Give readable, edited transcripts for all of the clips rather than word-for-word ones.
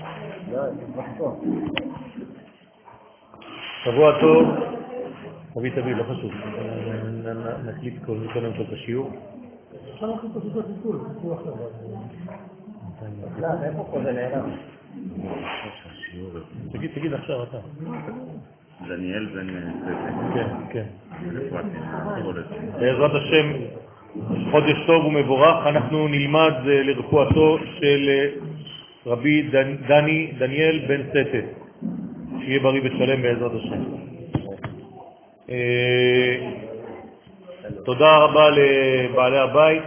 שבוע טוב, תביא, לא חשוב, נקליט קודם כל את השיעור. אפשר להכניס את הסיפור, סיפור אחר. לא, איפה פה זה נעלם? תגיד עכשיו אתה. דניאל בן כן, כן. בעזרת השם, חודש טוב ומבורך, אנחנו נלמד לרפואתו של רבי דניאל בן סטה, שיהיה בריא ושלם בעזרת השם. תודה רבה לבעלי הבית.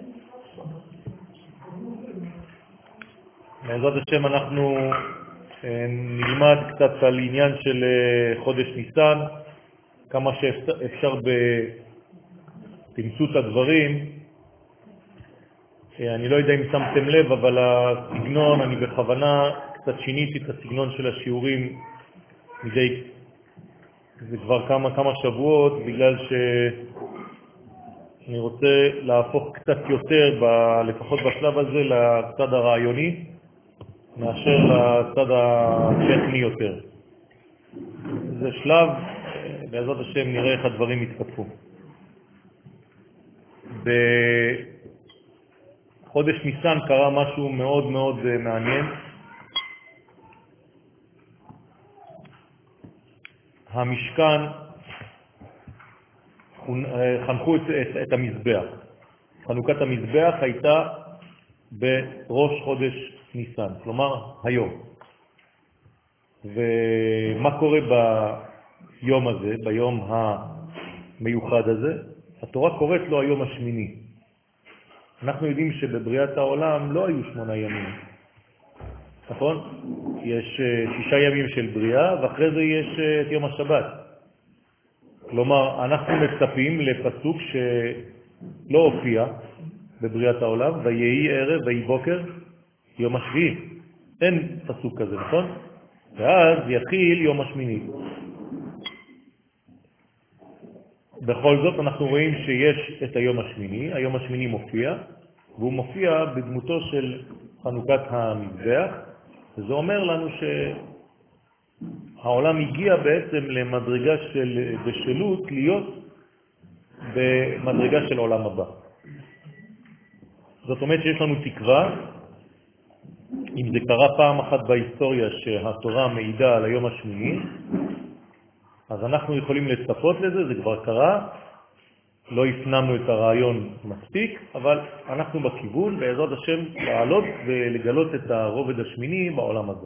בעזרת השם אנחנו נלמד קצת על עניין של חודש ניסן, כמה שאפשר בתמצות הדברים. אני לא יודע אם שמתם לב, אבל הסגנון, אני בכוונה קצת שיניתי את הסגנון של השיעורים זה כבר כמה שבועות, בגלל שאני רוצה להפוך קצת יותר, לפחות בשלב הזה, לצד הרעיוני, מאשר לצד הטכני יותר. זה שלב, בעזרת השם נראה איך הדברים יתפתחו. בחודש ניסן קרה משהו מאוד מאוד מעניין. המשכן חנכו את המזבח. חנוכת המזבח הייתה בראש חודש ניסן, כלומר היום. ומה קורה ביום הזה, ביום המיוחד הזה? התורה קוראת לו היום השמיני. אנחנו יודעים שבבריאת העולם לא היו 8 ימים. נכון? יש 6 ימים של בריאה, ואחרי זה יש את יום השבת. כלומר, אנחנו מצפים לפסוק שלא הופיע בבריאת העולם, ויהי ערב ויהי בוקר יום השביעי. אין פסוק כזה, נכון? ואז יתחיל יום השמיני. בכל זאת אנחנו רואים שיש את היום השמיני. היום השמיני מופיע, והוא מופיע בדמותו של חנוכת המזבח, וזה אומר לנו שהעולם הגיע בעצם למדרגה של בשלות להיות במדרגה של עולם הבא. זאת אומרת שיש לנו תקווה, אם זה קרה פעם אחת בהיסטוריה שהתורה מעידה על היום השמיני, אז אנחנו יכולים לצפות לזה, זה כבר קרה, לא הפנמנו את הרעיון מספיק, אבל אנחנו בכיוון, בעזרת השם, לעלות ולגלות את הרובד השמיני בעולם הזה.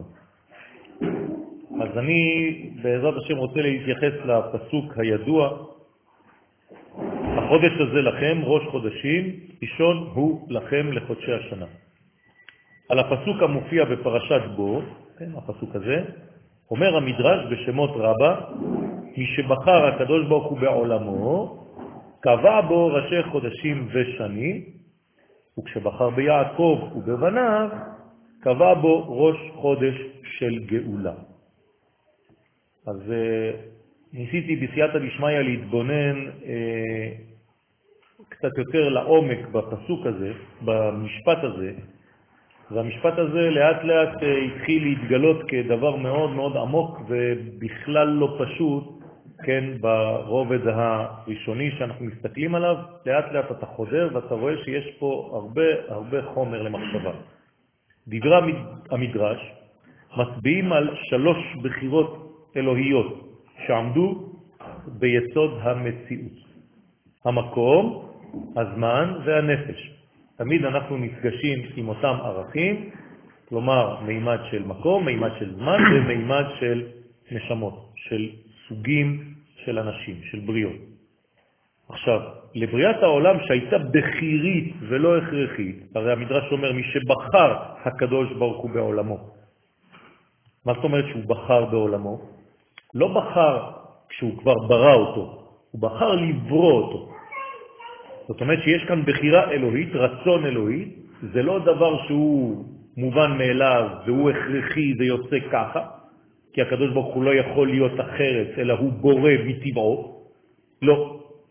אז אני בעזרת השם רוצה להתייחס לפסוק הידוע, החודש הזה לכם, ראש חודשים, ראשון הוא לכם לחודשי השנה. על הפסוק המופיע בפרשת בו, כן, הפסוק הזה, אומר המדרש בשמות רבה, מי שבחר הקדוש ברוך הוא בעולמו, קבע בו ראשי חודשים ושנים, וכשבחר ביעקב ובבניו, קבע בו ראש חודש של גאולה. אז ניסיתי בסייעתא דשמיא להתבונן קצת יותר לעומק בפסוק הזה, במשפט הזה, והמשפט הזה לאט לאט התחיל להתגלות כדבר מאוד מאוד עמוק ובכלל לא פשוט, כן, ברובד הראשוני שאנחנו מסתכלים עליו, לאט לאט אתה חוזר ואתה רואה שיש פה הרבה חומר למחשבה. דברי המדרש מצביעים על 3 בחירות אלוהיות שעמדו ביסוד המציאות. המקום, הזמן והנפש. תמיד אנחנו נפגשים עם אותם ערכים, כלומר מימד של מקום, מימד של זמן ומימד של נשמות, של סוגים של אנשים, של בריאות. עכשיו, לבריאת העולם שהייתה בחירית ולא הכרחית, הרי המדרש אומר מי שבחר הקדוש ברוך הוא בעולמו. מה זאת אומרת שהוא בחר בעולמו? לא בחר כשהוא כבר ברא אותו, הוא בחר לברוא אותו. זאת אומרת שיש כאן בחירה אלוהית, רצון אלוהית, זה לא דבר שהוא מובן מאליו והוא הכרחי, זה יוצא ככה, כי הקדוש ברוך הוא לא יכול להיות אחרת, אלא הוא בורא מטבעו. לא.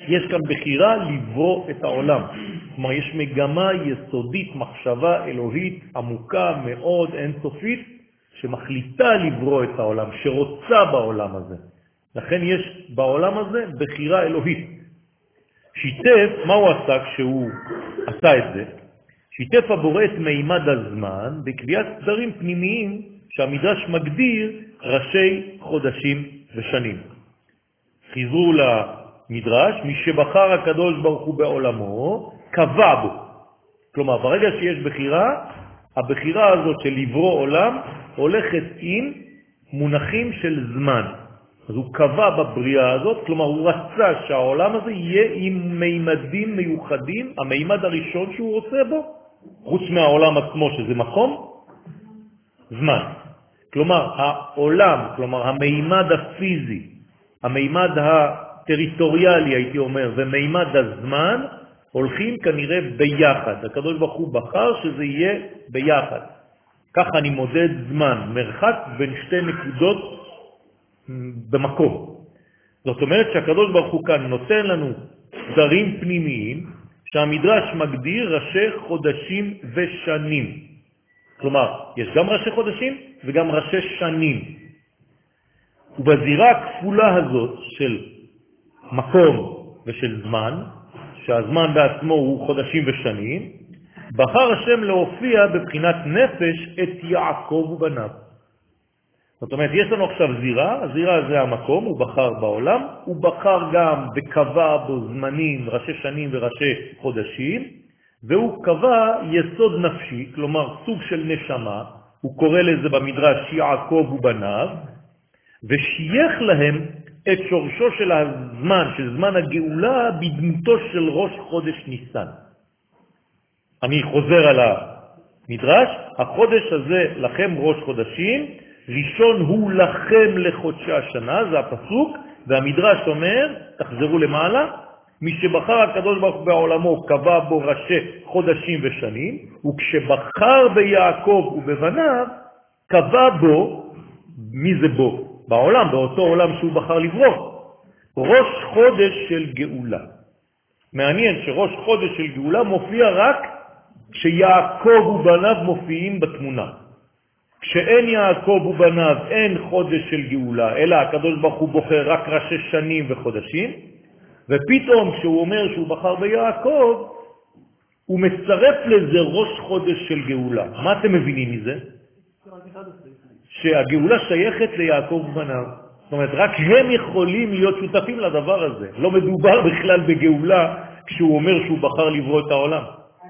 יש כאן בחירה לברוא את העולם. כלומר, יש מגמה יסודית, מחשבה אלוהית עמוקה מאוד אינסופית, שמחליטה לברוא את העולם, שרוצה בעולם הזה. לכן יש בעולם הזה בחירה אלוהית. שיתף, מה הוא עשה כשהוא עשה את זה? שיתף הבורא את מימד הזמן בקביעת סדרים פנימיים שהמדרש מגדיר ראשי חודשים ושנים. חיזרו למדרש, מי שבחר הקדוש ברוך הוא בעולמו, קבע בו. כלומר, ברגע שיש בחירה, הבחירה הזאת של לברוא עולם הולכת עם מונחים של זמן. אז הוא קבע בבריאה הזאת, כלומר הוא רצה שהעולם הזה יהיה עם מימדים מיוחדים, המימד הראשון שהוא רוצה בו, חוץ מהעולם עצמו שזה מקום, זמן. כלומר העולם, כלומר המימד הפיזי, המימד הטריטוריאלי הייתי אומר, ומימד הזמן, הולכים כנראה ביחד. הקדוש ברוך הוא בחר שזה יהיה ביחד. ככה אני מודד זמן, מרחק בין שתי נקודות במקום. זאת אומרת שהקדוש ברוך הוא כאן נותן לנו סדרים פנימיים שהמדרש מגדיר ראשי חודשים ושנים. כלומר, יש גם ראשי חודשים וגם ראשי שנים. ובזירה הכפולה הזאת של מקום ושל זמן, שהזמן בעצמו הוא חודשים ושנים, בחר השם להופיע בבחינת נפש את יעקב ובניו. זאת אומרת, יש לנו עכשיו זירה, הזירה זה המקום, הוא בחר בעולם, הוא בחר גם וקבע בו זמנים, ראשי שנים וראשי חודשים, והוא קבע יסוד נפשי, כלומר סוג של נשמה, הוא קורא לזה במדרש יעקב ובניו, ושייך להם את שורשו של הזמן, של זמן הגאולה, בדמותו של ראש חודש ניסן. אני חוזר על המדרש, החודש הזה לכם ראש חודשים, ראשון הוא לכם לחודשי השנה, זה הפסוק, והמדרש אומר, תחזרו למעלה, מי שבחר הקדוש ברוך הוא בעולמו קבע בו ראשי חודשים ושנים, וכשבחר ביעקב ובבניו, קבע בו, מי זה בו? בעולם, באותו עולם שהוא בחר לברוא, ראש חודש של גאולה. מעניין שראש חודש של גאולה מופיע רק כשיעקב ובניו מופיעים בתמונה. כשאין יעקב ובניו אין חודש של גאולה, אלא הקדוש ברוך הוא בוחר רק ראשי שנים וחודשים, ופתאום כשהוא אומר שהוא בחר ביעקב, הוא מצרף לזה ראש חודש של גאולה. מה אתם מבינים מזה? שהגאולה שייכת ליעקב ובניו. זאת אומרת, רק הם יכולים להיות שותפים לדבר הזה. לא מדובר בכלל בגאולה כשהוא אומר שהוא בחר לברוא את העולם.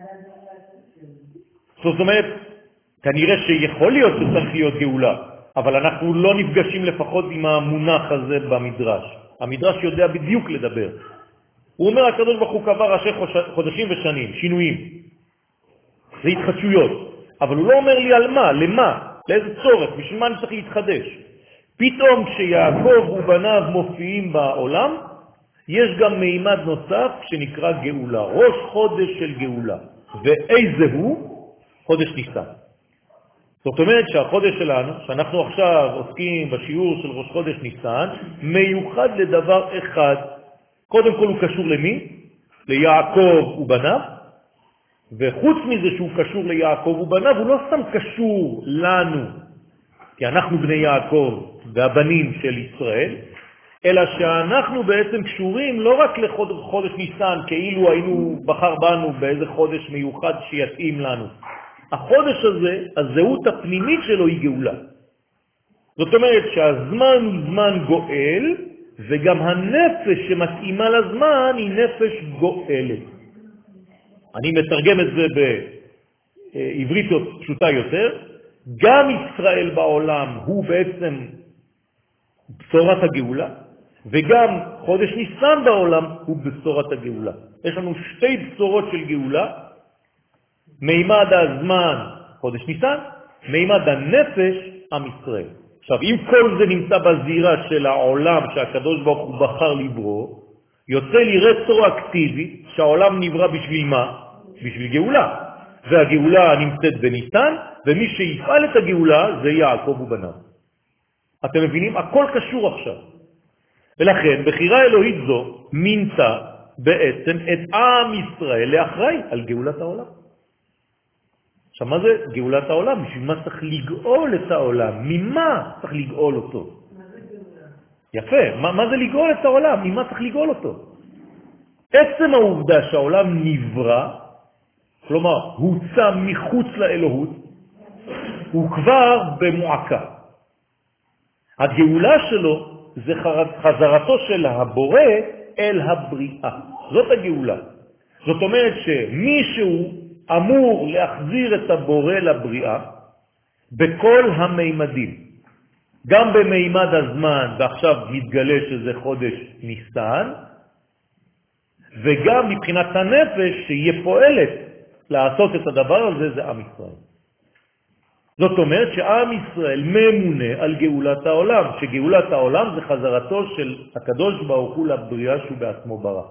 זאת אומרת, כנראה שיכול להיות שצריך להיות גאולה, אבל אנחנו לא נפגשים לפחות עם המונח הזה במדרש. המדרש יודע בדיוק לדבר. הוא אומר, הקדוש ברוך הוא קבע ראשי חודשים ושנים, שינויים. זה התחדשויות. אבל הוא לא אומר לי על מה, למה, לאיזה צורך, בשביל מה אני צריך להתחדש. פתאום כשיעקב ובניו מופיעים בעולם, יש גם מימד נוסף שנקרא גאולה, ראש חודש של גאולה. ואיזה הוא? חודש ניסן. זאת אומרת שהחודש שלנו, שאנחנו עכשיו עוסקים בשיעור של ראש חודש ניסן, מיוחד לדבר אחד. קודם כל הוא קשור למי? ליעקב ובניו. וחוץ מזה שהוא קשור ליעקב ובניו, הוא לא סתם קשור לנו, כי אנחנו בני יעקב והבנים של ישראל, אלא שאנחנו בעצם קשורים לא רק לחודש ניסן, כאילו היינו בחר בנו באיזה חודש מיוחד שיתאים לנו. החודש הזה, הזהות הפנימית שלו היא גאולה. זאת אומרת שהזמן הוא זמן גואל, וגם הנפש שמתאימה לזמן היא נפש גואלת. אני מתרגם את זה בעברית פשוטה יותר. גם ישראל בעולם הוא בעצם בשורת הגאולה, וגם חודש ניסן בעולם הוא בשורת הגאולה. יש לנו שתי בשורות של גאולה, מימד הזמן חודש ניסן, מימד הנפש עם ישראל. עכשיו, אם כל זה נמצא בזירה של העולם שהקדוש ברוך הוא בחר לברוא, יוצא לי רטרואקטיבי שהעולם נברא בשביל מה? בשביל גאולה. והגאולה נמצאת בניסן, ומי שיפעל את הגאולה זה יעקב ובניו. אתם מבינים? הכל קשור עכשיו. ולכן, בחירה אלוהית זו מינתה בעצם את עם ישראל לאחראי על גאולת העולם. עכשיו, מה זה גאולת העולם? בשביל מה צריך לגאול את העולם? ממה צריך לגאול אותו? יפה, מה זה לגאול את העולם? ממה צריך לגאול אותו? עצם העובדה שהעולם נברא, כלומר, הוצא מחוץ לאלוהות, הוא כבר במועקה. הגאולה שלו זה חזרתו של הבורא אל הבריאה. זאת הגאולה. זאת אומרת שמישהו אמור להחזיר את הבורא לבריאה בכל המימדים. גם במימד הזמן, ועכשיו מתגלה שזה חודש ניסן, וגם מבחינת הנפש שיהיה פועלת לעשות את הדבר הזה, זה עם ישראל. זאת אומרת שעם ישראל ממונה על גאולת העולם, שגאולת העולם זה חזרתו של הקדוש ברוך הוא לבריאה שהוא בעצמו ברא.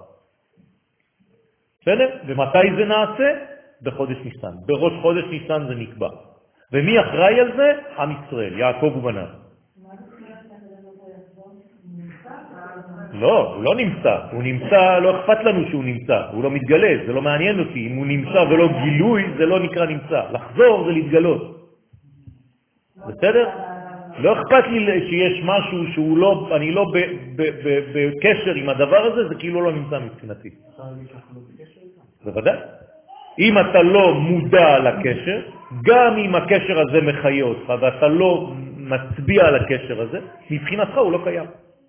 בסדר? ומתי זה נעשה? בחודש ניסן. בראש חודש ניסן זה נקבע. ומי אחראי על זה? עם ישראל, יעקב ובניו. לא, הוא לא נמצא. הוא נמצא, לא אכפת לנו שהוא נמצא. הוא לא מתגלה, זה לא מעניין אותי. אם הוא נמצא ולא גילוי, זה לא נקרא נמצא. לחזור זה להתגלות. בסדר? לא אכפת לי שיש משהו שהוא לא, אני לא בקשר עם הדבר הזה, זה כאילו לא נמצא מבחינתי. בוודאי. אם אתה לא מודע לקשר, גם אם הקשר הזה מחיה אותך, ואתה לא מצביע על הקשר הזה, מבחינתך הוא לא קיים.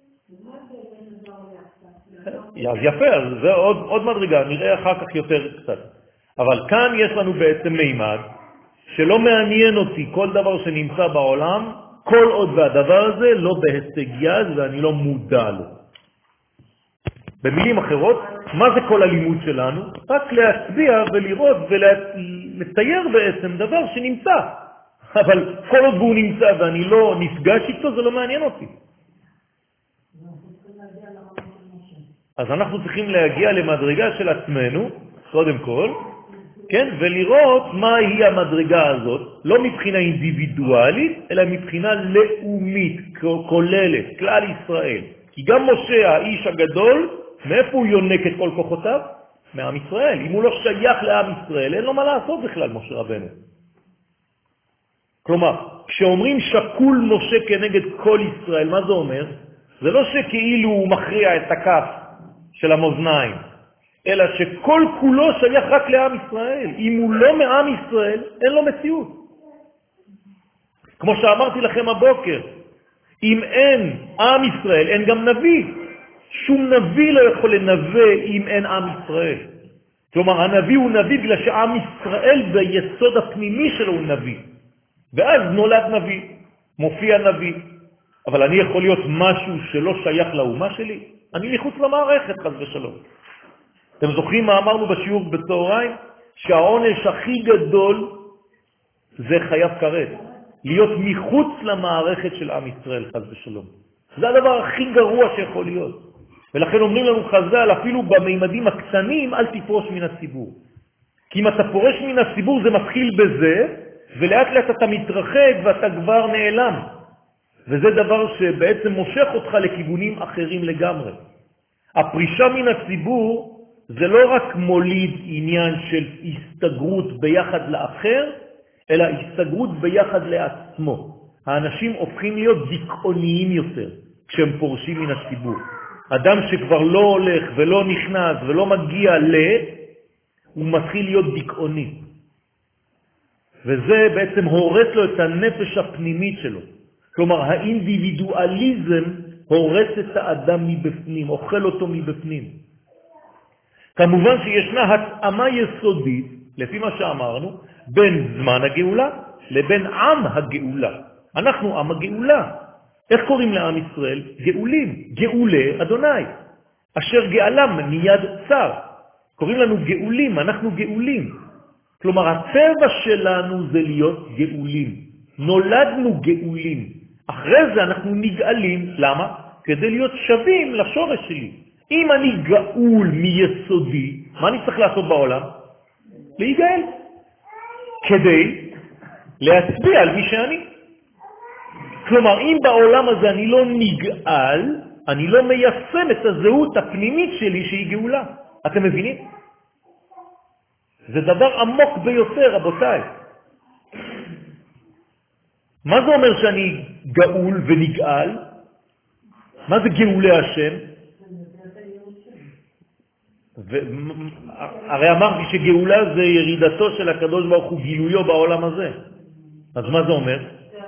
אז יפה, אז זה עוד מדרגה, נראה אחר כך יותר קצת. אבל כאן יש לנו בעצם מימד, שלא מעניין אותי כל דבר שנמצא בעולם, כל עוד והדבר הזה לא בהישג יד ואני לא מודע לו. במילים אחרות, מה זה כל הלימוד שלנו? רק להצביע ולראות ולצייר בעצם דבר שנמצא. אבל כל עוד הוא נמצא ואני לא נפגש איתו, זה לא מעניין אותי. אז אנחנו צריכים להגיע למדרגה של עצמנו, קודם כל, כן? ולראות מה היא המדרגה הזאת, לא מבחינה אינדיבידואלית, אלא מבחינה לאומית, כוללת, כלל ישראל. כי גם משה, האיש הגדול, מאיפה הוא יונק את כל כוחותיו? מעם ישראל. אם הוא לא שייך לעם ישראל, אין לו מה לעשות בכלל, משה רבנו. כלומר, כשאומרים שקול משה כנגד כל ישראל, מה זה אומר? זה לא שכאילו הוא מכריע את הכף של המאזניים, אלא שכל כולו שייך רק לעם ישראל. אם הוא לא מעם ישראל, אין לו מציאות. כמו שאמרתי לכם הבוקר, אם אין עם ישראל, אין גם נביא. שום נביא לא יכול לנבא אם אין עם ישראל. כלומר, הנביא הוא נביא בגלל שעם ישראל ביסוד הפנימי שלו הוא נביא. ואז נולד נביא, מופיע נביא. אבל אני יכול להיות משהו שלא שייך לאומה שלי? אני מחוץ למערכת, חס ושלום. אתם זוכרים מה אמרנו בשיעור בצהריים? שהעונש הכי גדול זה חייב כרת. להיות מחוץ למערכת של עם ישראל, חס ושלום. זה הדבר הכי גרוע שיכול להיות. ולכן אומרים לנו חז"ל, אפילו במימדים הקטנים, אל תפרוש מן הציבור. כי אם אתה פורש מן הציבור זה מתחיל בזה, ולאט לאט אתה מתרחק ואתה כבר נעלם. וזה דבר שבעצם מושך אותך לכיוונים אחרים לגמרי. הפרישה מן הציבור זה לא רק מוליד עניין של הסתגרות ביחד לאחר, אלא הסתגרות ביחד לעצמו. האנשים הופכים להיות דיכאוניים יותר כשהם פורשים מן הציבור. אדם שכבר לא הולך ולא נכנס ולא מגיע הוא מתחיל להיות דיכאוני. וזה בעצם הורס לו את הנפש הפנימית שלו. כלומר, האינדיבידואליזם הורס את האדם מבפנים, אוכל אותו מבפנים. כמובן שישנה התאמה יסודית, לפי מה שאמרנו, בין זמן הגאולה לבין עם הגאולה. אנחנו עם הגאולה. איך קוראים לעם ישראל? גאולים, גאולי אדוני, אשר גאלם מיד צר. קוראים לנו גאולים, אנחנו גאולים. כלומר, הטבע שלנו זה להיות גאולים. נולדנו גאולים. אחרי זה אנחנו נגאלים. למה? כדי להיות שווים לשורש שלי. אם אני גאול מיסודי, מה אני צריך לעשות בעולם? להיגאל. כדי להצביע על מי שאני. כלומר, אם בעולם הזה אני לא נגאל, אני לא מיישם את הזהות הפנימית שלי שהיא גאולה. אתם מבינים? זה דבר עמוק ביותר, רבותיי. מה זה אומר שאני גאול ונגאל? מה זה גאולי השם? הרי אמרתי שגאולה זה ירידתו של הקדוש ברוך הוא, גילויו בעולם הזה. אז מה זה אומר?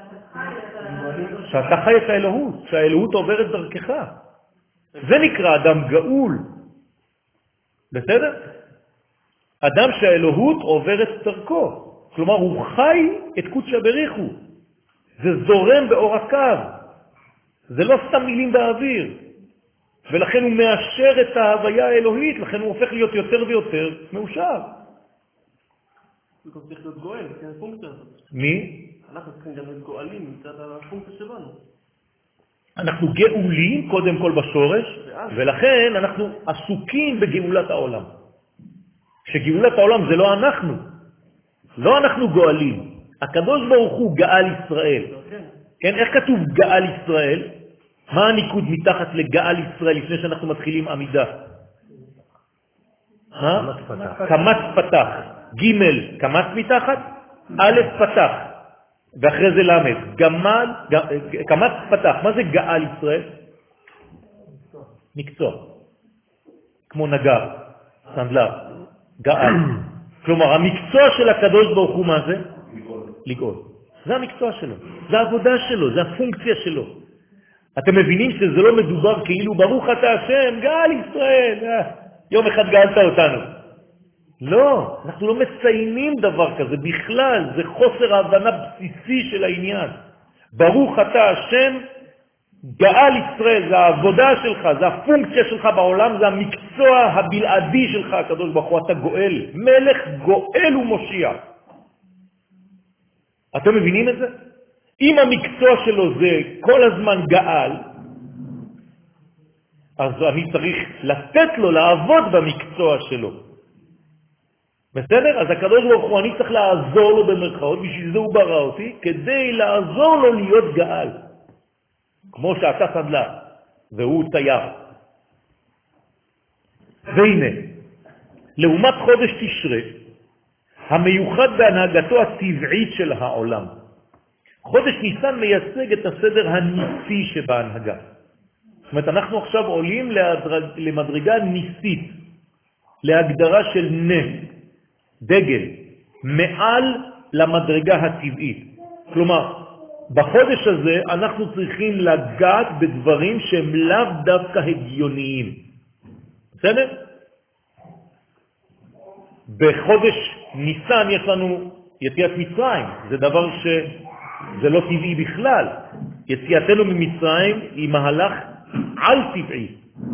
שאתה חי את האלוהות, שהאלוהות עוברת דרכך. זה נקרא אדם גאול. בסדר? אדם שהאלוהות עוברת דרכו. כלומר, הוא חי את קודשא בריחו. זה זורם באור הקו. זה לא סתם מילים באוויר. ולכן הוא מאשר את ההוויה האלוהית, לכן הוא הופך להיות יותר ויותר מאושר. הוא גם צריך להיות גואל, כן, הפונקציה הזאת. מי? אנחנו צריכים גם להיות גואלים, מצד הפונקציה שלנו. אנחנו גאולים קודם כל בשורש, ולכן אנחנו עסוקים בגאולת העולם. שגאולת העולם זה לא אנחנו. לא אנחנו גואלים. הקדוש ברוך הוא גאל ישראל. כן, איך כתוב גאל ישראל? מה הניקוד מתחת לגאל ישראל לפני שאנחנו מתחילים עמידה? קמץ פתח. ג' קמץ מתחת, א' פתח. ואחרי זה למד. קמץ פתח. מה זה גאל ישראל? מקצוע. כמו נגר, סנדלר. גאל. כלומר, המקצוע של הקדוש ברוך הוא מה זה? לגאול. זה המקצוע שלו. זה העבודה שלו, זה הפונקציה שלו. אתם מבינים שזה לא מדובר כאילו ברוך אתה השם, גאל ישראל, יום אחד גאלת אותנו. לא, אנחנו לא מציינים דבר כזה בכלל, זה חוסר ההבנה בסיסי של העניין. ברוך אתה השם, גאל ישראל, זה העבודה שלך, זה הפונקציה שלך בעולם, זה המקצוע הבלעדי שלך, הקדוש ברוך הוא, אתה גואל, מלך גואל ומושיע. אתם מבינים את זה? אם המקצוע שלו זה כל הזמן גאל, אז אני צריך לתת לו לעבוד במקצוע שלו. בסדר? אז הקדוש ברוך הוא, אני צריך לעזור לו במרכאות, בשביל זה הוא ברא אותי, כדי לעזור לו להיות גאל. כמו שאתה סנדלר, והוא צייר. והנה, לעומת חודש תשרה, המיוחד בהנהגתו הטבעית של העולם. חודש ניסן מייצג את הסדר הניסי שבהנהגה. זאת אומרת, אנחנו עכשיו עולים למדרגה ניסית, להגדרה של נס, דגל, מעל למדרגה הטבעית. כלומר, בחודש הזה אנחנו צריכים לגעת בדברים שהם לאו דווקא הגיוניים. בסדר? בחודש ניסן יש לנו יציאת מצרים, זה דבר שזה לא טבעי בכלל. יציאתנו ממצרים היא מהלך על טבעי.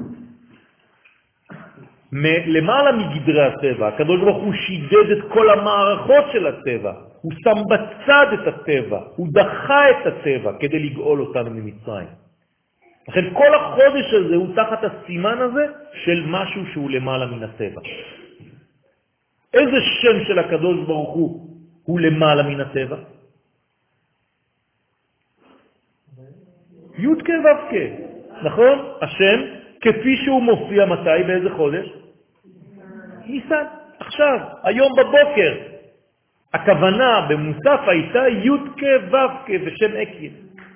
למעלה מגדרי הטבע, הקדוש ברוך הוא שידד את כל המערכות של הטבע, הוא שם בצד את הטבע, הוא דחה את הטבע כדי לגאול אותנו ממצרים. לכן כל החודש הזה הוא תחת הסימן הזה של משהו שהוא למעלה מן הטבע. איזה שם של הקדוש ברוך הוא למעלה מן הטבע? י' כ' ו' כ', נכון? השם כפי שהוא מופיע מתי, באיזה חודש? ניסן, עכשיו, היום בבוקר. הכוונה במוסף הייתה י' כ' ו' כ' ושם אקיה.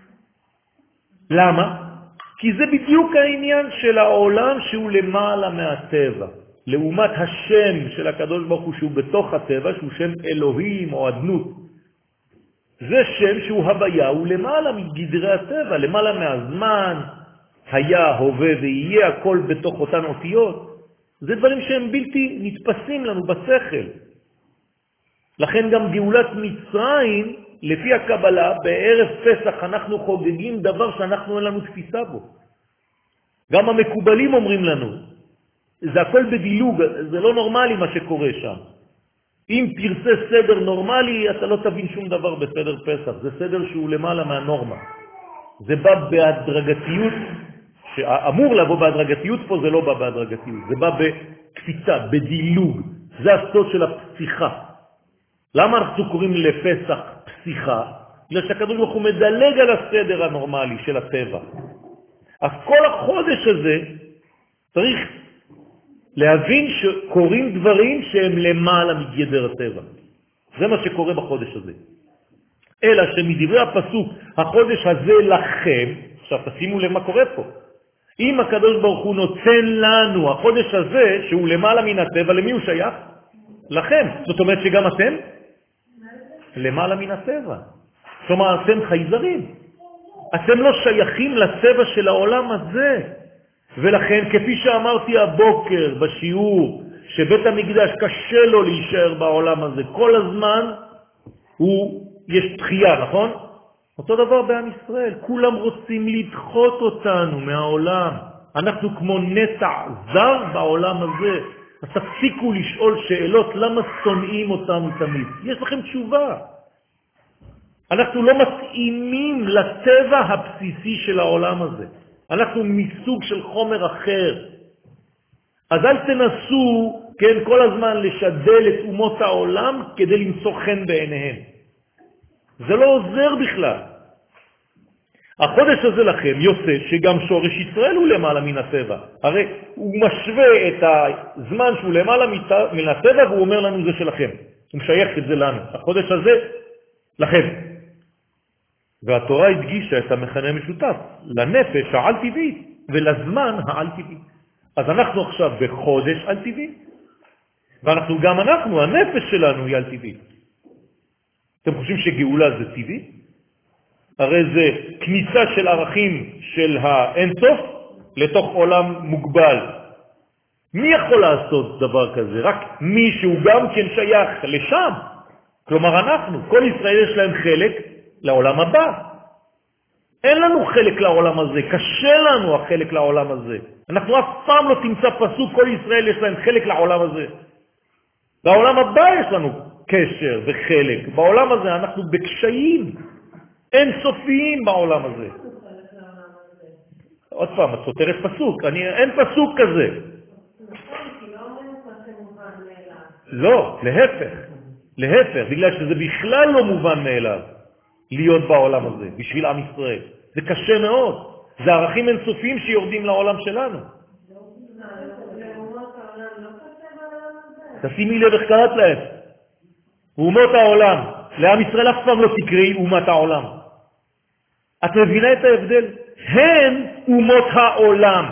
למה? כי זה בדיוק העניין של העולם שהוא למעלה מהטבע. לעומת השם של הקדוש ברוך הוא שהוא בתוך הטבע, שהוא שם אלוהים או אדנות. זה שם שהוא הוויה, הוא למעלה מגדרי הטבע, למעלה מהזמן, היה, הווה ויהיה, הכל בתוך אותן אותיות. זה דברים שהם בלתי נתפסים לנו בשכל. לכן גם גאולת מצרים, לפי הקבלה, בערב פסח אנחנו חוגגים דבר שאנחנו אין לנו תפיסה בו. גם המקובלים אומרים לנו, זה הכל בדילוג, זה לא נורמלי מה שקורה שם. אם תרצה סדר נורמלי, אתה לא תבין שום דבר בסדר פסח. זה סדר שהוא למעלה מהנורמה. זה בא בהדרגתיות, שאמור לבוא בהדרגתיות פה, זה לא בא בהדרגתיות. זה בא בקפיצה, בדילוג. זה הסוד של הפסיכה. למה אנחנו קוראים לפסח פסיכה? בגלל שהקדוש ברוך הוא מדלג על הסדר הנורמלי של הטבע. אז כל החודש הזה צריך להבין שקורים דברים שהם למעלה מגדר הטבע. זה מה שקורה בחודש הזה. אלא שמדברי הפסוק, החודש הזה לכם, עכשיו תשימו לב מה קורה פה. אם הקדוש ברוך הוא נותן לנו החודש הזה, שהוא למעלה מן הטבע, למי הוא שייך? לכם. זאת אומרת שגם אתם? למעלה מן הטבע. זאת אומרת, אתם חייזרים. אתם לא שייכים לטבע של העולם הזה. ולכן, כפי שאמרתי הבוקר בשיעור, שבית המקדש קשה לו להישאר בעולם הזה, כל הזמן יש דחייה, נכון? אותו דבר בעם ישראל, כולם רוצים לדחות אותנו מהעולם. אנחנו כמו נטע זר בעולם הזה. אז תפסיקו לשאול שאלות, למה שונאים אותנו תמיד? יש לכם תשובה. אנחנו לא מתאימים לטבע הבסיסי של העולם הזה. אנחנו מסוג של חומר אחר. אז אל תנסו, כן, כל הזמן לשדל את אומות העולם כדי למצוא חן בעיניהם. זה לא עוזר בכלל. החודש הזה לכם יוצא שגם שורש ישראל הוא למעלה מן הטבע. הרי הוא משווה את הזמן שהוא למעלה מן הטבע והוא אומר לנו זה שלכם. הוא משייך את זה לנו. החודש הזה לכם. והתורה הדגישה את המכנה המשותף לנפש העל טבעית ולזמן העל טבעי. אז אנחנו עכשיו בחודש על טבעי. ואנחנו גם הנפש שלנו היא על טבעי. אתם חושבים שגאולה זה טבעי? הרי זה כניסה של ערכים של האינסוף לתוך עולם מוגבל. מי יכול לעשות דבר כזה? רק מי שהוא גם כן שייך לשם. כלומר אנחנו, כל ישראל יש להם חלק לעולם הבא. אין לנו חלק לעולם הזה, קשה לנו החלק לעולם הזה. אנחנו אף פעם לא תמצא פסוק, כל ישראל יש להם חלק לעולם הזה. לעולם הבא יש לנו קשר וחלק. בעולם הזה אנחנו בקשיים אין סופיים בעולם הזה. עוד פעם, את סותרת פסוק. אין פסוק כזה. לא, להפך, בגלל שזה בכלל לא מובן מאליו להיות בעולם הזה, בשביל עם ישראל. זה קשה מאוד. זה ערכים אינסופיים שיורדים לעולם שלנו. תשימי לב איך קראת להם. אומות העולם. לעם ישראל אף פעם לא תקראי אומת העולם. את מבינה את ההבדל? הן אומות העולם.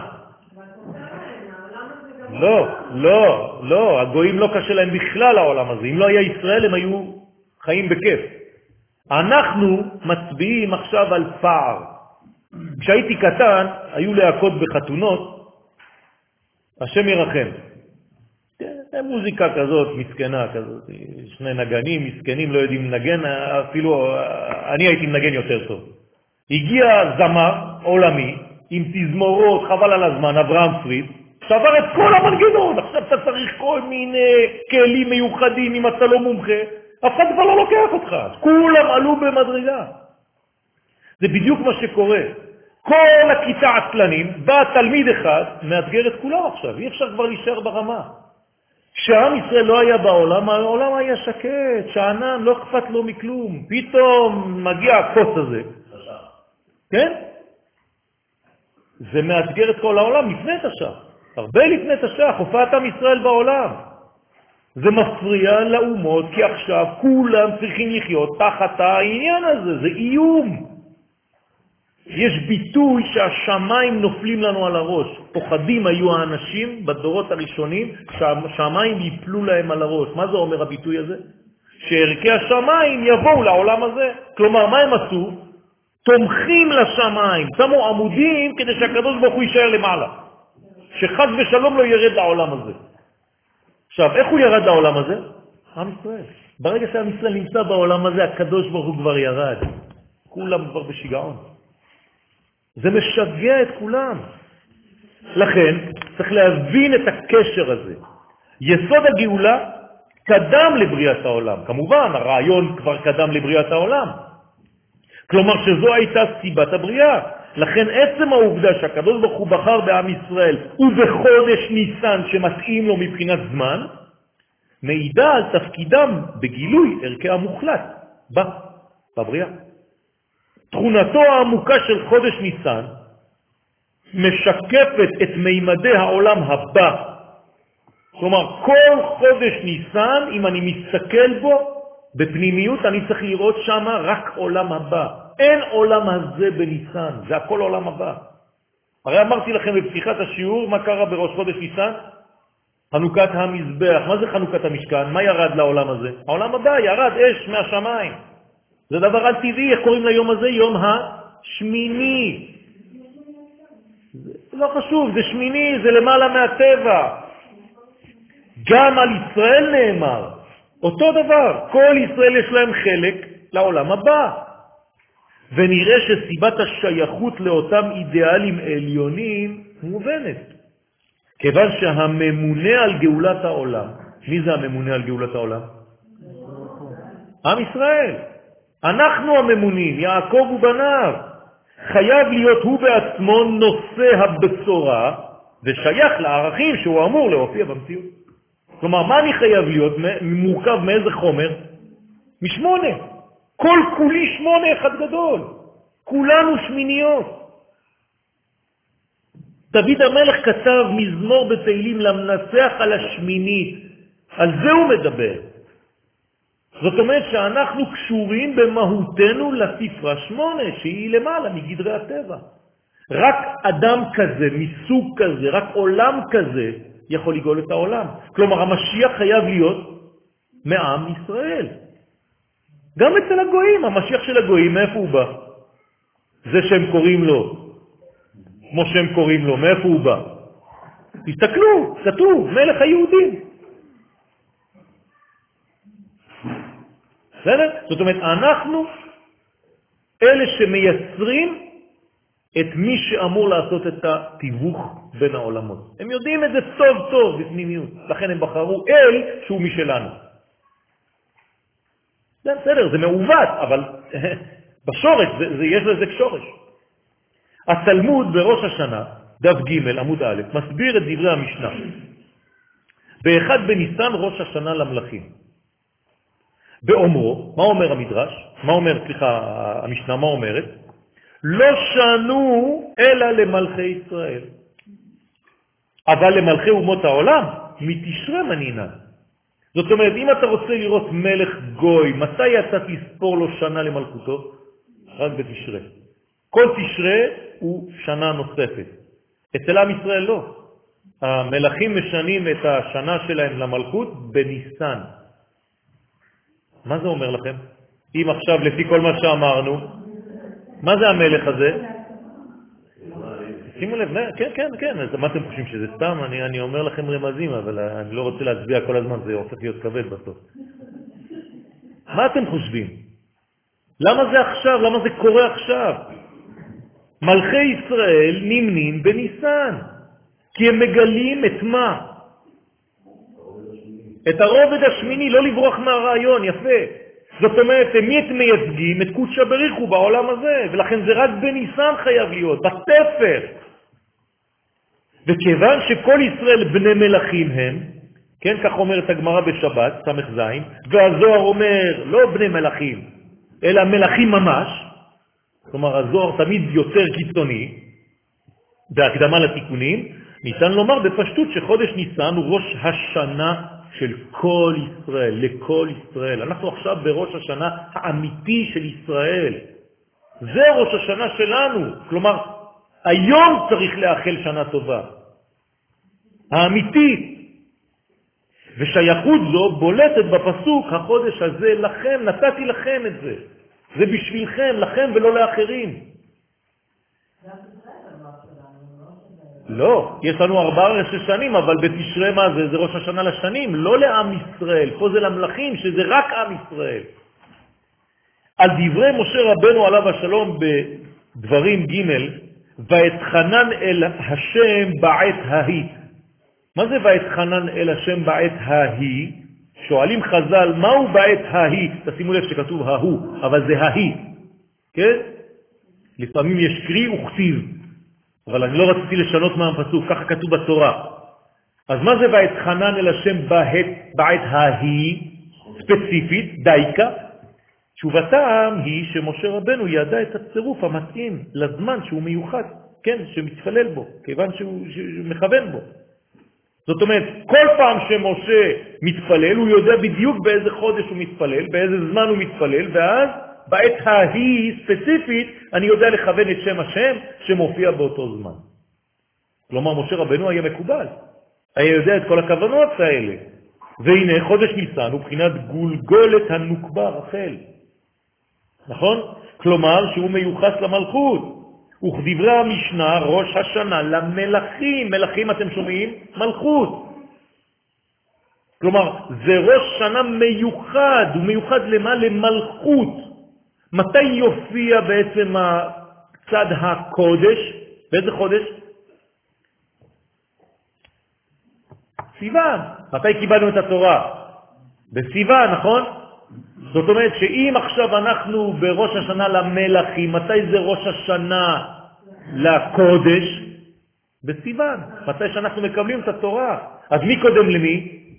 לא, הגויים לא קשה להם בכלל העולם הזה. אם לא היה ישראל הם היו חיים בכיף. אנחנו מצביעים עכשיו על פער. כשהייתי קטן, היו להקות בחתונות, השם ירחם. מוזיקה כזאת, מסכנה כזאת, שני נגנים, מסכנים, לא יודעים לנגן, אפילו אני הייתי מנגן יותר טוב. הגיע זמר עולמי, עם תזמורות, חבל על הזמן, אברהם פריד, שבר את כל המנגנון, עכשיו אתה צריך כל מיני כלים מיוחדים, אם אתה לא מומחה, אף אחד כבר לא לוקח אותך, כולם עלו במדרגה. זה בדיוק מה שקורה. כל הכיתה עצלנים, בא תלמיד אחד, מאתגר את כולם עכשיו, אי אפשר כבר להישאר ברמה. כשעם ישראל לא היה בעולם, העולם היה שקט, שענן, לא אכפת לו מכלום. פתאום מגיע הקוץ הזה. כן? זה מאתגר את כל העולם לפני תש"ח. הרבה לפני תש"ח, הופעת עם ישראל בעולם. זה מפריע לאומות, כי עכשיו כולם צריכים לחיות תחת העניין הזה, זה איום. יש ביטוי שהשמיים נופלים לנו על הראש. פוחדים היו האנשים בדורות הראשונים שהשמיים ייפלו להם על הראש. מה זה אומר הביטוי הזה? שערכי השמיים יבואו לעולם הזה. כלומר, מה הם עשו? תומכים לשמיים, שמו עמודים כדי שהקדוש ברוך הוא יישאר למעלה. שחס ושלום לא ירד לעולם הזה. עכשיו, איך הוא ירד לעולם הזה? עם ישראל. ברגע שעם ישראל נמצא בעולם הזה, הקדוש ברוך הוא כבר ירד. כולם כבר בשיגעון. זה משגע את כולם. לכן צריך להבין את הקשר הזה. יסוד הגאולה קדם לבריאת העולם. כמובן, הרעיון כבר קדם לבריאת העולם. כלומר שזו הייתה סיבת הבריאה. לכן עצם העובדה שהקדוש ברוך הוא בחר בעם ישראל ובחודש ניסן שמתאים לו מבחינת זמן, מעידה על תפקידם בגילוי ערכי המוחלט בבריאה. תכונתו העמוקה של חודש ניסן משקפת את מימדי העולם הבא כלומר, כל חודש ניסן, אם אני מסתכל בו בפנימיות, אני צריך לראות שם רק עולם הבא. אין עולם הזה בניסן, זה הכל עולם הבא. הרי אמרתי לכם בפתיחת השיעור מה קרה בראש חודש ניסן? חנוכת המזבח. מה זה חנוכת המשכן? מה ירד לעולם הזה? העולם הבא ירד אש מהשמיים. זה דבר על טבעי. איך קוראים ליום הזה? יום השמיני. זה לא חשוב, זה שמיני, זה למעלה מהטבע. גם על ישראל נאמר אותו דבר. כל ישראל יש להם חלק לעולם הבא. ונראה שסיבת השייכות לאותם אידיאלים עליונים מובנת. כיוון שהממונה על גאולת העולם, מי זה הממונה על גאולת העולם? עם ישראל. אנחנו הממונים, יעקב ובניו. חייב להיות הוא בעצמו נושא הבשורה, ושייך לערכים שהוא אמור להופיע במציאות. כלומר, מה אני חייב להיות? מורכב מאיזה חומר? משמונה. כל כולי שמונה אחד גדול. כולנו שמיניות. דוד המלך כתב מזמור בתהילים למנצח על השמינית. על זה הוא מדבר. זאת אומרת שאנחנו קשורים במהותנו לספרה 8, שהיא למעלה מגדרי הטבע. רק אדם כזה, מסוג כזה, רק עולם כזה, יכול לגאול את העולם. כלומר, המשיח חייב להיות מעם ישראל. גם אצל הגויים, המשיח של הגויים, מאיפה הוא בא? זה שהם קוראים לו, כמו שהם קוראים לו, מאיפה הוא בא? תסתכלו, כתוב, מלך היהודים. בסדר? זאת אומרת, אנחנו אלה שמייצרים את מי שאמור לעשות את התיווך בין העולמות. הם יודעים את זה טוב טוב בפנימיות, לכן הם בחרו אל שהוא משלנו. זה בסדר, זה מעוות, אבל בשורש, יש לזה שורש. התלמוד בראש השנה, דף ג' עמוד א', מסביר את דברי המשנה. באחד בניסן ראש השנה למלכים. באומרו, מה אומר המדרש? מה אומר, המשנה, מה אומרת? לא שנו אלא למלכי ישראל. אבל למלכי אומות העולם, מתשרה מנינן. זאת אומרת, אם אתה רוצה לראות מלך גוי, מתי אתה תספור לו שנה למלכותו? רק בתשרה. כל תשרה הוא שנה נוספת. אצל עם ישראל לא. המלכים משנים את השנה שלהם למלכות בניסן. מה זה אומר לכם? אם עכשיו לפי כל מה שאמרנו, מה זה המלך הזה? שימו לב, כן, אז מה אתם חושבים שזה סתם? אני אומר לכם רמזים, אבל אני לא רוצה להצביע כל הזמן, זה הופך להיות כבד בסוף. מה אתם חושבים? למה זה עכשיו? למה זה קורה עכשיו? מלכי ישראל נמנים בניסן, כי הם מגלים את מה? את הרובד השמיני, לא לברוח מהרעיון, יפה. זאת אומרת, מי את מייצגים? את קודשא בריך הוא בעולם הזה, ולכן זה רק בניסן חייב להיות, בספר. וכיוון שכל ישראל בני מלכים הם, כן, כך אומרת הגמרא בשבת, סמך זין, והזוהר אומר לא בני מלכים, אלא מלכים ממש, כלומר הזוהר תמיד יותר קיצוני, בהקדמה לתיקונים, ניתן לומר בפשטות שחודש ניסן הוא ראש השנה של כל ישראל, לכל ישראל. אנחנו עכשיו בראש השנה האמיתי של ישראל. זה ראש השנה שלנו. כלומר, היום צריך לאחל שנה טובה. האמיתית. ושייכות זו בולטת בפסוק, החודש הזה לכם, נתתי לכם את זה. זה בשבילכם, לכם ולא לאחרים. לא, יש לנו 4 ראשי שנים, אבל בתשרה מה זה? זה ראש השנה לשנים, לא לעם ישראל. פה זה למלכים, שזה רק עם ישראל. על דברי משה רבנו עליו השלום בדברים ג' ואתחנן אל השם בעת ההיא. מה זה ואתחנן אל השם בעת ההיא? שואלים חז"ל, מהו בעת ההיא? תשימו לב שכתוב ההוא, אבל זה ההיא. כן? לפעמים יש קרי וכתיב. אבל אני לא רציתי לשנות מהפסוק, ככה כתוב בתורה. אז מה זה ואתחנן אל השם בעת ההיא, ספציפית, דייקה? תשובתם היא שמשה רבנו ידע את הצירוף המתאים לזמן שהוא מיוחד, כן, שמתפלל בו, כיוון שהוא מכוון בו. זאת אומרת, כל פעם שמשה מתפלל, הוא יודע בדיוק באיזה חודש הוא מתפלל, באיזה זמן הוא מתפלל, ואז בעת ההיא ספציפית אני יודע לכוון את שם השם שמופיע באותו זמן. כלומר, משה רבנו היה מקובל, היה יודע את כל הכוונות האלה. והנה, חודש ניסן הוא בחינת גולגולת הנוקבה רחל. נכון? כלומר, שהוא מיוחס למלכות. וכדברי המשנה, ראש השנה למלכים. מלכים, אתם שומעים? מלכות. כלומר, זה ראש שנה מיוחד. הוא מיוחד למה? למלכות. מתי יופיע בעצם צד הקודש? באיזה חודש? סיוון. מתי קיבלנו את התורה? בסיוון, נכון? זאת אומרת שאם עכשיו אנחנו בראש השנה למלכים, מתי זה ראש השנה לקודש? בסיוון. מתי שאנחנו מקבלים את התורה. אז מי קודם למי?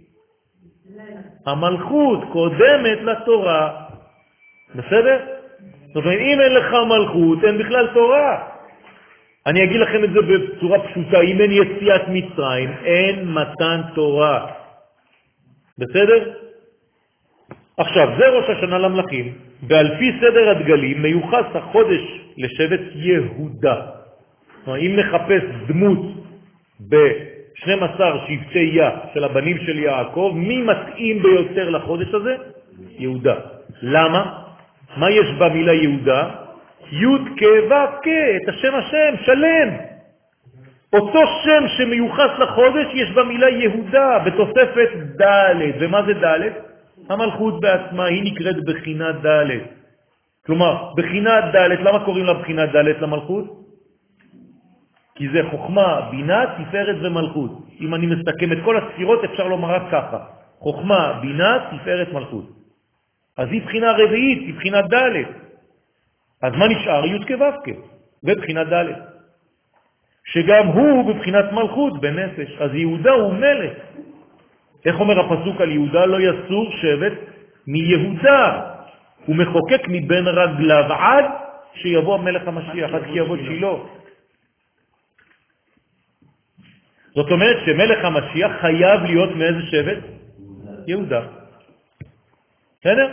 המלכות קודמת לתורה. בסדר? זאת אומרת, אם אין לך מלכות, אין בכלל תורה. אני אגיד לכם את זה בצורה פשוטה, אם אין יציאת מצרים, אין מתן תורה. בסדר? עכשיו, זה ראש השנה למלכים, ועל פי סדר הדגלים מיוחס החודש לשבט יהודה. אם נחפש דמות ב-12 שבטי של הבנים של יעקב, מי מתאים ביותר לחודש הזה? יהודה. למה? מה יש במילה יהודה? י' כ' את השם שלם. אותו שם שמיוחס לחודש יש במילה יהודה, בתוספת ד'. ומה זה ד'? המלכות בעצמה היא נקראת בחינת ד'. כלומר, בחינת ד', למה קוראים לה בחינת ד' למלכות? כי זה חוכמה, בינה, תפארת ומלכות. אם אני מסתכם את כל הספירות אפשר לומר רק ככה. חוכמה, בינה, תפארת, מלכות. אז היא בחינה רביעית, היא בחינת ד'. אז מה נשאר? י' כ' ובחינת ד'. שגם הוא בבחינת מלכות בנפש. אז יהודה הוא מלך. איך אומר הפסוק על יהודה? לא יסור שבט מיהודה. הוא מחוקק מבין רגליו עד שיבוא המלך המשיח, עד כי יבוא שילה. זאת אומרת שמלך המשיח חייב להיות מאיזה שבט? יהודה. בסדר?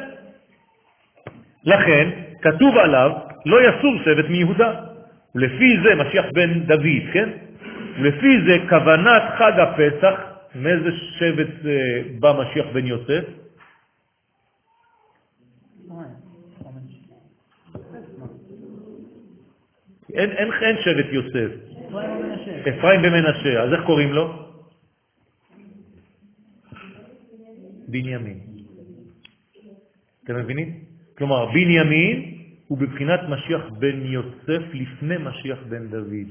לכן כתוב עליו לא יסור שבט מיהודה. ולפי זה משיח בן דוד, כן? ולפי זה כוונת חג הפסח, מאיזה שבט בא משיח בן יוסף? אין שבט יוסף. אפרים במנשה. אז איך קוראים לו? בנימין. אתם מבינים? כלומר, בנימין הוא בבחינת משיח בן יוסף לפני משיח בן דוד.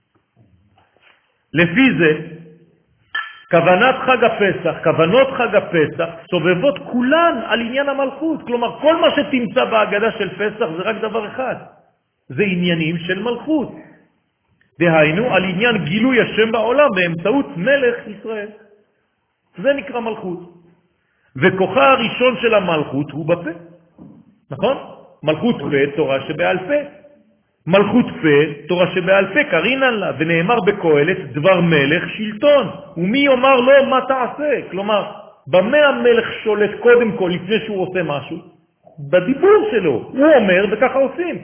לפי זה, כוונות חג הפסח סובבות כולן על עניין המלכות. כלומר, כל מה שתמצא בהגדה של פסח זה רק דבר אחד. זה עניינים של מלכות. דהיינו, על עניין גילוי השם בעולם באמצעות מלך ישראל. זה נקרא מלכות. וכוחה הראשון של המלכות הוא בפה. נכון? מלכות פה, תורה שבעל פה. מלכות פה, תורה שבעל פה, קרינן לה, ונאמר בקהלת, דבר מלך שלטון. ומי יאמר לו מה תעשה? כלומר, במה המלך שולט קודם כל לפני שהוא עושה משהו? בדיבור שלו. הוא אומר וככה עושים.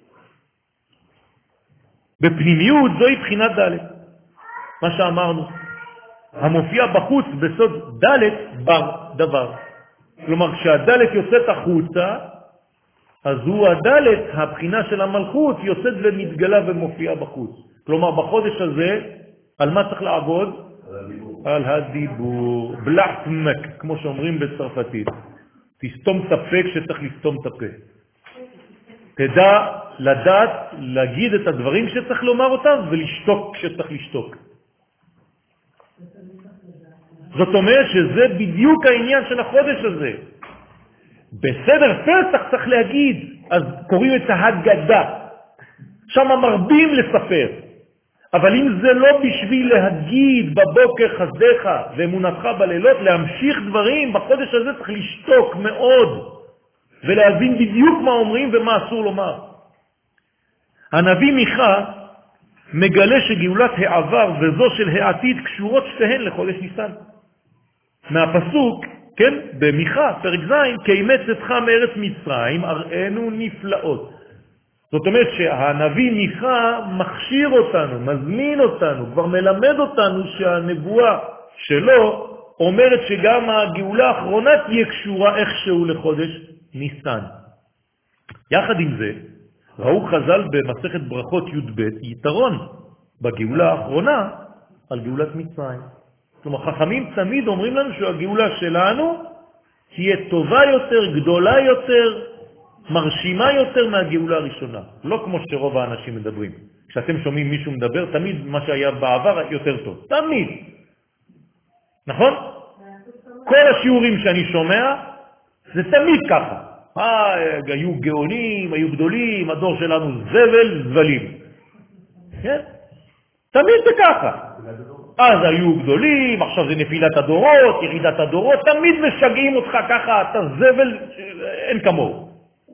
בפנימיות זוהי בחינת ד', מה שאמרנו. המופיע בחוץ בסוד ד' בר דבר. כלומר, כשהד' יוצאת החוצה, אז הוא הד', הבחינה של המלכות, יוצאת ומתגלה ומופיעה בחוץ. כלומר, בחודש הזה, על מה צריך לעבוד? על הדיבור. בלעצמק, כמו שאומרים בצרפתית. תסתום את הפה כשצריך לסתום את הפה. תדע לדעת, להגיד את הדברים שצריך לומר אותם, ולשתוק כשצריך לשתוק. זאת אומרת שזה בדיוק העניין של החודש הזה. בסדר פסח צריך להגיד, אז קוראים את ההגדה. שם מרבים לספר. אבל אם זה לא בשביל להגיד בבוקר חסדך ואמונתך בלילות, להמשיך דברים, בחודש הזה צריך לשתוק מאוד. ולהבין בדיוק מה אומרים ומה אסור לומר. הנביא מיכה מגלה שגאולת העבר וזו של העתיד קשורות שתיהן לחודש ניסן. מהפסוק, כן, במיכה, פרק ז', כי אימץ אתך מארץ מצרים, אראנו נפלאות. זאת אומרת שהנביא מיכה מכשיר אותנו, מזמין אותנו, כבר מלמד אותנו שהנבואה שלו אומרת שגם הגאולה האחרונה תהיה קשורה איכשהו לחודש ניסן. יחד עם זה, ראו חז"ל במסכת ברכות י"ב יתרון בגאולה האחרונה על גאולת מצרים. כלומר, חכמים תמיד אומרים לנו שהגאולה שלנו תהיה טובה יותר, גדולה יותר, מרשימה יותר מהגאולה הראשונה. לא כמו שרוב האנשים מדברים. כשאתם שומעים מישהו מדבר, תמיד מה שהיה בעבר יותר טוב. תמיד. נכון? כל השיעורים שאני שומע, זה תמיד ככה. היו גאונים, היו גדולים, הדור שלנו זבל, זבלים. כן? תמיד זה ככה. אז היו גדולים, עכשיו זה נפילת הדורות, ירידת הדורות, תמיד משגעים אותך ככה, אתה זבל, אין כמוהו.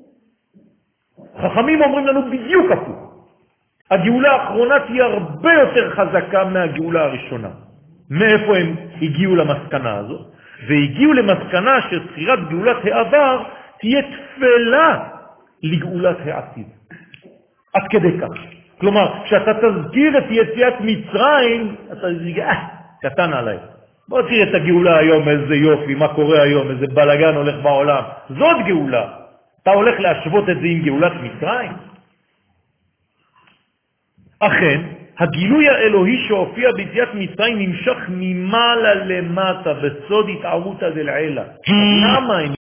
חכמים אומרים לנו בדיוק הפוך. הגאולה האחרונה תהיה הרבה יותר חזקה מהגאולה הראשונה. מאיפה הם הגיעו למסקנה הזאת? והגיעו למסקנה שזכירת גאולת העבר תהיה תפלה לגאולת העתיד. עד כדי כך. כלומר, כשאתה תזכיר את יציאת מצרים, אתה תגיד, קטן עליי. בוא תראה את הגאולה היום, איזה יופי, מה קורה היום, איזה בלגן הולך בעולם. זאת גאולה. אתה הולך להשוות את זה עם גאולת מצרים? אכן, הגילוי האלוהי שהופיע ביציאת מצרים נמשך ממעלה למטה, בסוד התערותא דלעילא. למה?